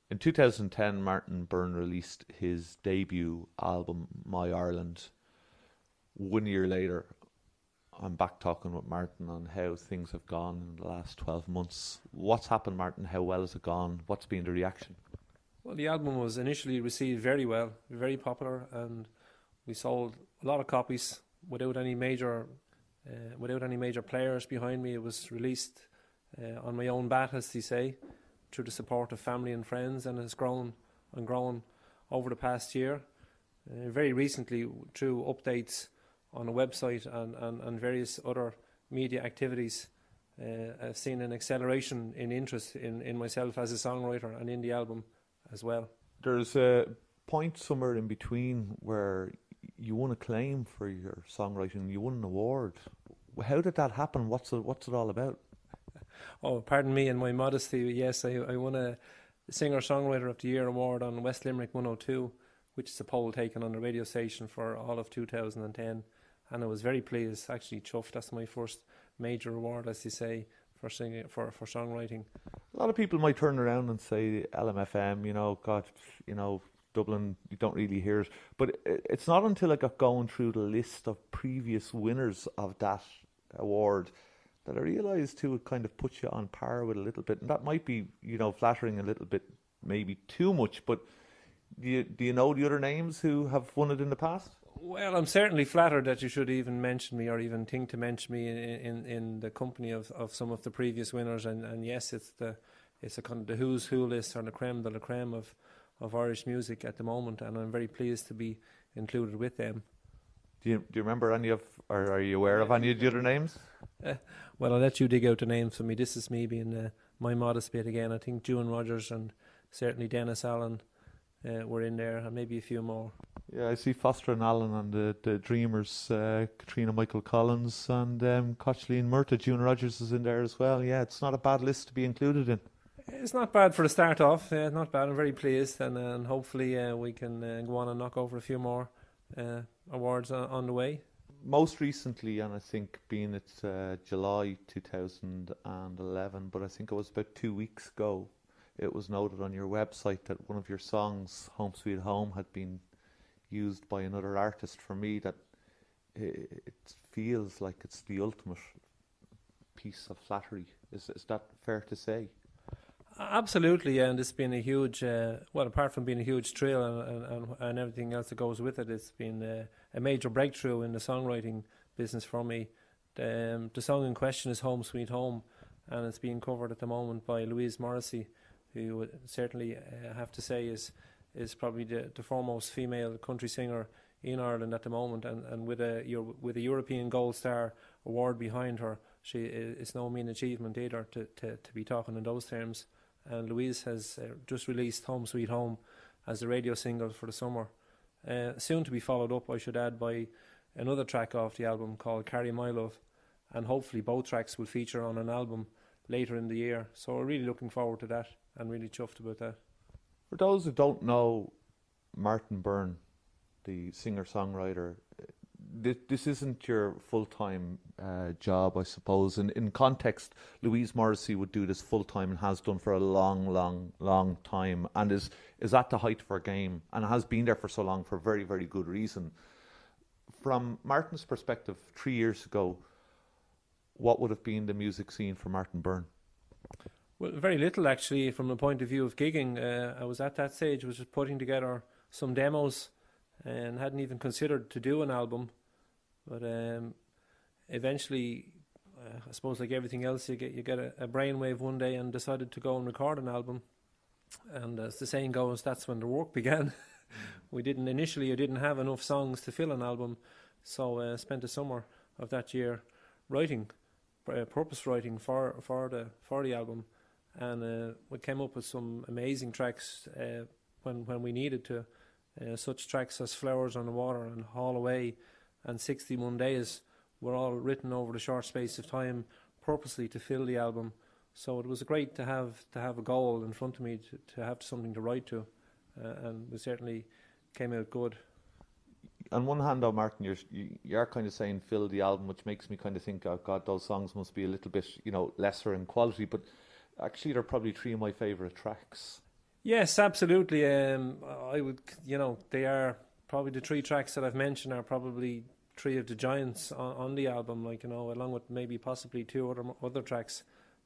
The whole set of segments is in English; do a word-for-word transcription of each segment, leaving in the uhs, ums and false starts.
In two thousand ten, Martin Byrne released his debut album, My Ireland. One year later, I'm back talking with Martin on how things have gone in the last twelve months. What's happened, Martin? How well has it gone? What's been the reaction? Well, the album was initially received very well, very popular, and we sold a lot of copies without any major, uh, without any major players behind me. It was released uh, on my own bat, as they say, through the support of family and friends, and has grown and grown over the past year. Uh, very recently, through updates on the website and, and, and various other media activities, uh, I've seen an acceleration in interest in, in myself as a songwriter and in the album as well. There's a point somewhere in between where you won acclaim for your songwriting. You won an award. How did that happen? What's it, what's it all about? Oh, pardon me and my modesty. Yes, I, I won a Singer-Songwriter of the Year award on West Limerick one oh two, which is a poll taken on the radio station for all of two thousand ten. And I was very pleased, actually chuffed. That's my first major award, as you say, for singing, for, for songwriting. A lot of people might turn around and say L M F M, you know, God, you know, Dublin, you don't really hear it. But it's not until I got going through the list of previous winners of that award that I realised too, it kind of puts you on par with a little bit. And that might be, you know, flattering a little bit, maybe too much. But do you, do you know the other names who have won it in the past? Well, I'm certainly flattered that you should even mention me or even think to mention me in in, in the company of, of some of the previous winners. And, and yes, it's the it's a kind of the who's who list or the creme de la creme of, of Irish music at the moment, and I'm very pleased to be included with them. Do you do you remember any of, or are you aware of any of the other names? Uh, well, I'll let you dig out the names for me. This is me being uh, my modest bit again. I think June Rogers and certainly Dennis Allen uh, were in there, and maybe a few more. Yeah, I see Foster and Allen and the, the Dreamers, uh, Katrina Michael Collins and um, Cochleen Murta. June Rogers is in there as well. Yeah, it's not a bad list to be included in. It's not bad for a start off. Uh, not bad. I'm very pleased, and, uh, and hopefully uh, we can uh, go on and knock over a few more uh, awards on, on the way. Most recently, and I think being it's uh, July two thousand eleven, but I think it was about two weeks ago, it was noted on your website that one of your songs, Home Sweet Home, had been used by another artist. For me, that it, it feels like it's the ultimate piece of flattery. Is is that fair to say? Absolutely, and it's been a huge, uh, well, apart from being a huge thrill and, and, and everything else that goes with it, it's been uh, a major breakthrough in the songwriting business for me. The, um, the song in question is Home Sweet Home, and it's being covered at the moment by Louise Morrissey, who certainly, I uh, have to say, is is probably the, the foremost female country singer in Ireland at the moment, and, and with a with a European Gold Star award behind her, she is no mean achievement either to, to, to be talking in those terms. And Louise has uh, just released Home Sweet Home as a radio single for the summer. Uh, soon to be followed up, I should add, by another track off the album called Carry My Love. And hopefully both tracks will feature on an album later in the year. So we're really looking forward to that and really chuffed about that. For those who don't know Martin Byrne, the singer-songwriter, this, this isn't your full-time uh, job, I suppose. In, in context, Louise Morrissey would do this full-time and has done for a long, long, long time, and is, is at the height of her game and has been there for so long for very, very good reason. From Martin's perspective, three years ago, what would have been the music scene for Martin Byrne? Well, very little actually from the point of view of gigging. Uh, I was at that stage, was just putting together some demos and hadn't even considered to do an album. But um, eventually, uh, I suppose like everything else, you get you get a, a brainwave one day and decided to go and record an album. And as the saying goes, that's when the work began. we didn't initially, I didn't have enough songs to fill an album, so I uh, spent the summer of that year writing, uh, purpose writing for for the for the album. And uh, we came up with some amazing tracks uh, when when we needed to, uh, such tracks as Flowers on the Water and Haul Away and sixty-one Days were all written over the short space of time purposely to fill the album. So it was great to have to have a goal in front of me, to, to have something to write to, uh, and we certainly came out good. On one hand, though, Martin, you're you're kind of saying fill the album, which makes me kind of think, oh God, those songs must be a little bit, you know, lesser in quality, but actually they're probably three of my favourite tracks. Yes, absolutely. Um, I would, you know, they are probably the three tracks that I've mentioned are probably three of the giants on, on the album. Like, you know, along with maybe possibly two other other tracks.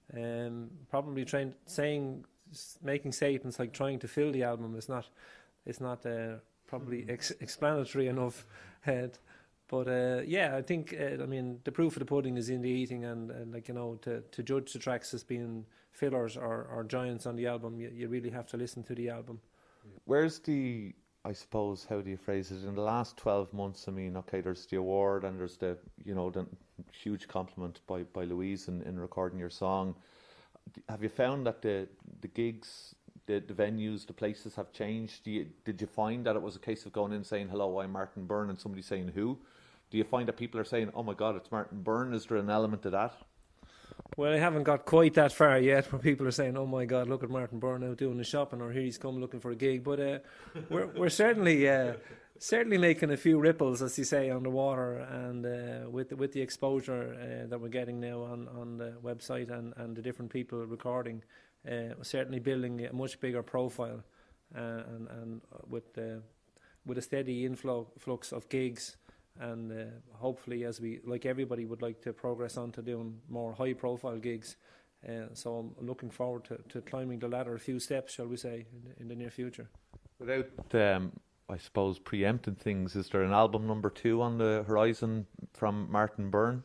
Um, probably trying saying making statements like trying to fill the album is not is not uh, probably ex- explanatory enough. Uh, but uh, yeah, I think uh, I mean the proof of the pudding is in the eating, and, and like you know to, to judge the tracks as being fillers or, or giants on the album, you, you really have to listen to the album. Where's the, I suppose, how do you phrase it? In the last twelve months, I mean, okay, there's the award and there's the, you know, the huge compliment by, by Louise in, in recording your song. Have you found that the the gigs, the, the venues, the places have changed? Do you, did you find that it was a case of going in saying, hello, I'm Martin Byrne, and somebody saying who? Do you find that people are saying, oh my God, it's Martin Byrne? Is there an element to that? Well, I haven't got quite that far yet where people are saying, oh my God, look at Martin Byrne out doing the shopping, or here he's come looking for a gig. But uh, we're we're certainly uh, certainly making a few ripples, as you say, on the water, and uh, with, the, with the exposure uh, that we're getting now on, on the website and, and the different people recording, uh, we're certainly building a much bigger profile, uh, and, and with, uh, with a steady influx of gigs. And uh, hopefully, as we, like everybody, would like to progress on to doing more high-profile gigs. Uh, so I'm looking forward to, to climbing the ladder a few steps, shall we say, in the, in the near future. Without, um, I suppose, preempting things, is there an album number two on the horizon from Martin Byrne?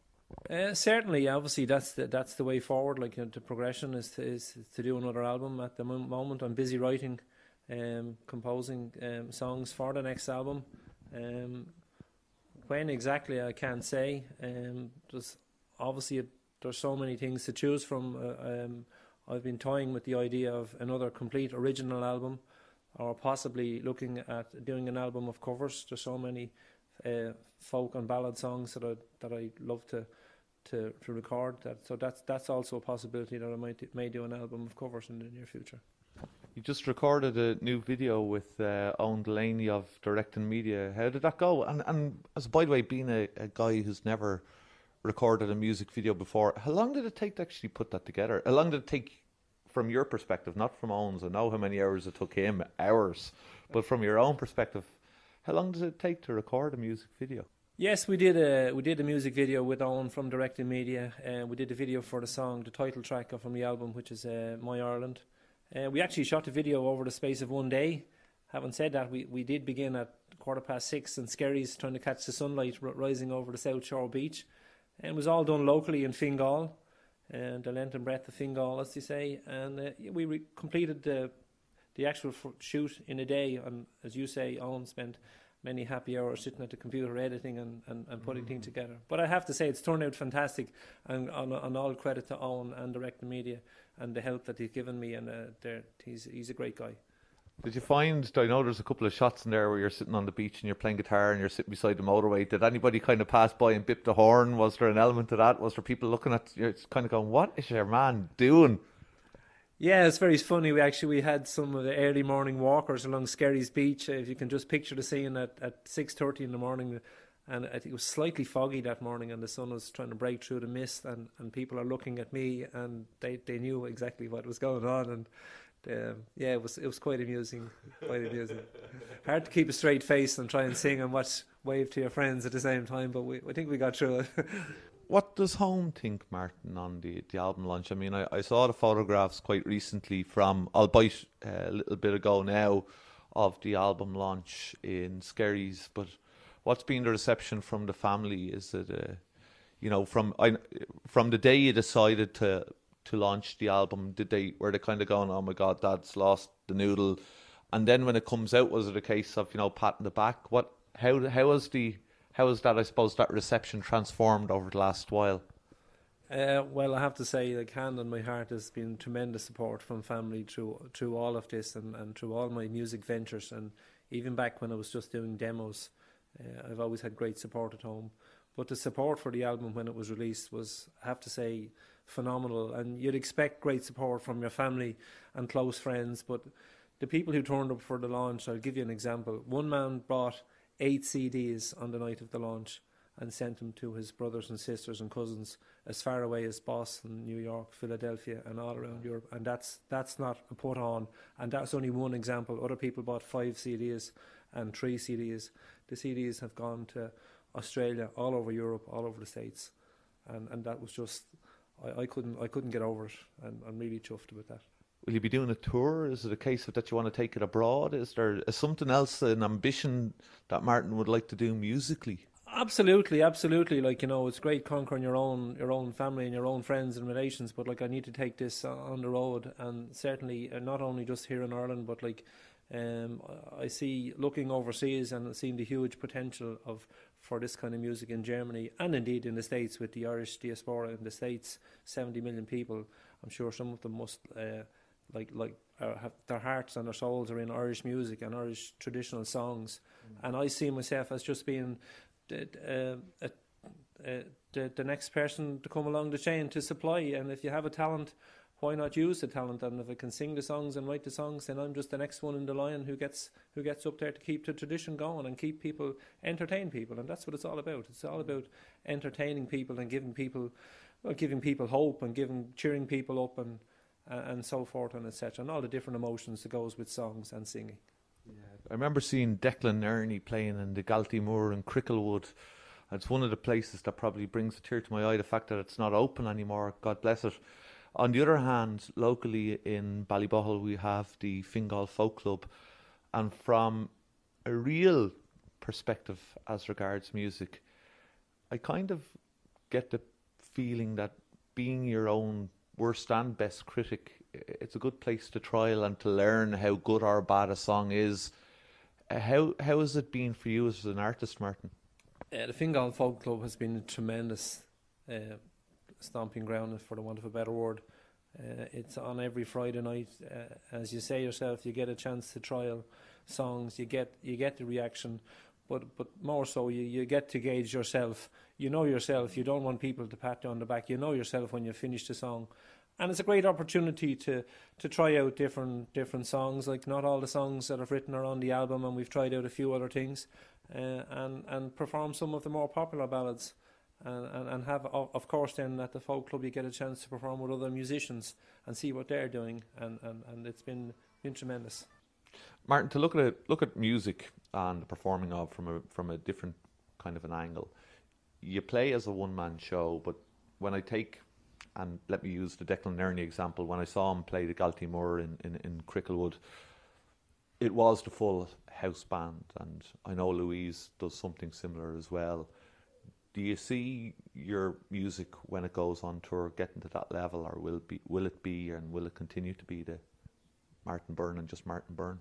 Uh, certainly, obviously, that's the, that's the way forward. Like you know, the progression is to, is to do another album. At the moment, I'm busy writing, um, composing um, songs for the next album. Um, When exactly I can't say. Um, there's obviously a, there's so many things to choose from. Uh, um, I've been toying with the idea of another complete original album, or possibly looking at doing an album of covers. There's so many uh, folk and ballad songs that I that I love to to, to record. That so that's that's also a possibility that I might may do an album of covers in the near future. You just recorded a new video with uh, Owen Delaney of Direct and Media. How did that go? And and as by the way, being a, a guy who's never recorded a music video before, how long did it take to actually put that together? How long did it take from your perspective, not from Owen's? I know how many hours it took him, hours, but from your own perspective, how long does it take to record a music video? Yes, we did a we did a music video with Owen from Direct and Media, and uh, we did a video for the song, the title track from the album, which is uh, My Ireland. Uh, we actually shot the video over the space of one day. Having said that, we, we did begin at quarter past six in Skerries, trying to catch the sunlight r- rising over the South Shore beach. And it was all done locally in Fingal, and the length and breadth of Fingal, as they say. And uh, we re- completed the the actual f- shoot in a day. And as you say, Owen spent many happy hours sitting at the computer editing and, and, and putting mm-hmm. things together. But I have to say, it's turned out fantastic, and on, on all credit to Owen and Direct Media and the help that he's given me, and uh, he's he's a great guy. Did you find, I know there's a couple of shots in there where you're sitting on the beach and you're playing guitar and you're sitting beside the motorway. Did anybody kind of pass by and bip the horn? Was there an element to that? Was there people looking at you, kind of going, what is your man doing? Yeah, it's very funny. We actually we had some of the early morning walkers along Skerries Beach. If you can just picture the scene at, at six thirty in the morning, and I think it was slightly foggy that morning, and the sun was trying to break through the mist, and, and people are looking at me, and they, they knew exactly what was going on, and um, yeah, it was it was quite amusing, quite amusing. Hard to keep a straight face and try and sing and watch wave to your friends at the same time, but we I think we got through it. What does Home think, Martin, on the, the album launch? I mean, I, I saw the photographs quite recently from, albeit uh, a little bit ago now, of the album launch in Skerries, but what's been the reception from the family? Is it, uh, you know, from I, from the day you decided to to launch the album, did they were they kind of going, oh my God, Dad's lost the noodle, and then when it comes out, was it a case of, you know, patting the back? What how how was the How has that, I suppose, that reception transformed over the last while? Uh, well, I have to say, like, hand on my heart, has been tremendous support from family through through all of this, and, and through all my music ventures, and even back when I was just doing demos, uh, I've always had great support at home. But the support for the album when it was released was, I have to say, phenomenal. And you'd expect great support from your family and close friends, but the people who turned up for the launch, I'll give you an example. One man brought eight C Ds on the night of the launch, and sent them to his brothers and sisters and cousins as far away as Boston, New York, Philadelphia, and all around Europe. And that's that's not a put on, and that's only one example. Other people bought five C Ds and three C Ds. The C Ds have gone to Australia, all over Europe, all over the States, and and that was just I, I couldn't I couldn't get over it, and I'm really chuffed with that. Will you be doing a tour? Is it a case of that you want to take it abroad? Is there is something else, an ambition that Martin would like to do musically? Absolutely, absolutely. Like, you know, it's great conquering your own your own family and your own friends and relations, but like I need to take this on the road, and certainly uh, not only just here in Ireland, but like um, I see looking overseas and seeing the huge potential of for this kind of music in Germany and indeed in the States with the Irish diaspora in the States, seventy million people. I'm sure some of them must. Uh, Like like uh, have their hearts and their souls are in Irish music and Irish traditional songs, mm. and I see myself as just being the, uh, uh, uh, the the next person to come along the chain to supply. And if you have a talent, why not use the talent? And if I can sing the songs and write the songs, then I'm just the next one in the line who gets who gets up there to keep the tradition going and keep people entertain people. And that's what it's all about. It's all about entertaining people and giving people, well, giving people hope and giving cheering people up and. Uh, and so forth and et cetera, and all the different emotions that goes with songs and singing. Yeah. I remember seeing Declan Nerney playing in the Galtymore in Cricklewood. It's one of the places that probably brings a tear to my eye, the fact that it's not open anymore, God bless it. On the other hand, locally in Ballybohol we have the Fingal Folk Club, and from a real perspective as regards music, I kind of get the feeling that being your own worst and best critic, it's a good place to trial and to learn how good or bad a song is. Uh, how how has it been for you as an artist, Martin? Uh, the Fingal Folk Club has been a tremendous uh, stomping ground, for the want of a better word. Uh, it's on every Friday night. Uh, as you say yourself, you get a chance to trial songs. You get you get the reaction, but but more so, you, you get to gauge yourself. You know yourself. You don't want people to pat you on the back. You know yourself when you finish the song. And it's a great opportunity to, to try out different different songs. Like, not all the songs that I've written are on the album, and we've tried out a few other things, uh, and and perform some of the more popular ballads, and, and, and have, of course, then at the folk club you get a chance to perform with other musicians and see what they're doing, and, and, and it's been been tremendous. Martin, to look at it, look at music and the performing of from a from a different kind of an angle. You play as a one man show, but when I take And let me use the Declan Nerney example. When I saw him play the Galtymore in, in, in Cricklewood, it was the full house band, and I know Louise does something similar as well. Do you see your music, when it goes on tour, getting to that level, or will it be, will it be and will it continue to be the Martin Byrne and just Martin Byrne?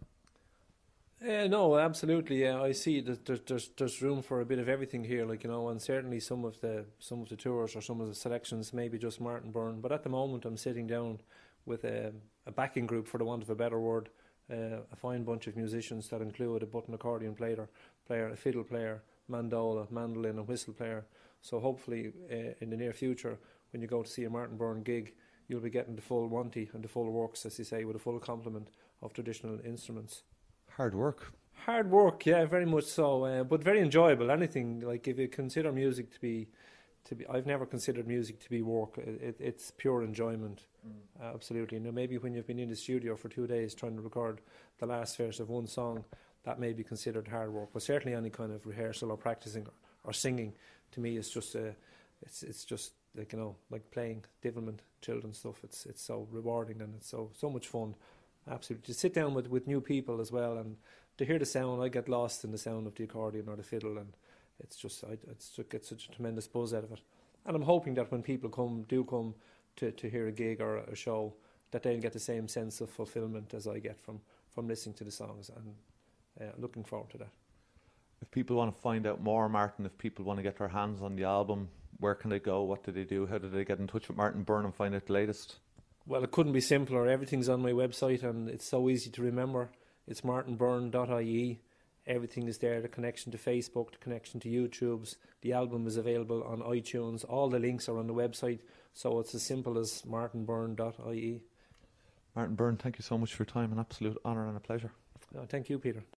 Uh, no, absolutely. Yeah, I see that there's, there's there's room for a bit of everything here, like, you know, and certainly some of the some of the tours or some of the selections maybe just Martin Byrne. But at the moment, I'm sitting down with a, a backing group, for the want of a better word, uh, a fine bunch of musicians that include a button accordion player, player, a fiddle player, mandola, mandolin, and whistle player. So hopefully, uh, in the near future, when you go to see a Martin Byrne gig, you'll be getting the full Monty and the full works, as you say, with a full complement of traditional instruments. Hard work. Hard work, yeah, very much so, uh, but very enjoyable. Anything, like, if you consider music to be, to be, I've never considered music to be work. It, it, it's pure enjoyment, mm. uh, absolutely. Now, maybe when you've been in the studio for two days trying to record the last verse of one song, that may be considered hard work. But certainly, any kind of rehearsal or practicing or, or singing, to me, is just, uh, it's it's just like, you know, like playing Divilment children's stuff. It's it's so rewarding, and it's so so much fun. Absolutely. To sit down with, with new people as well, and to hear the sound. I get lost in the sound of the accordion or the fiddle, and it's just, I it's, I get such a tremendous buzz out of it. And I'm hoping that when people come, do come to, to hear a gig or a show, that they'll get the same sense of fulfilment as I get from, from listening to the songs, and uh, looking forward to that. If people want to find out more, Martin, if people want to get their hands on the album, where can they go? What do they do? How do they get in touch with Martin Byrne and find out the latest? Well, it couldn't be simpler. Everything's on my website, and it's so easy to remember. It's martin byrne dot I E. Everything is there, the connection to Facebook, the connection to YouTube's. The album is available on iTunes. All the links are on the website, so it's as simple as martin byrne dot I E. Martin Byrne, thank you so much for your time. An absolute honour and a pleasure. No, thank you, Peter.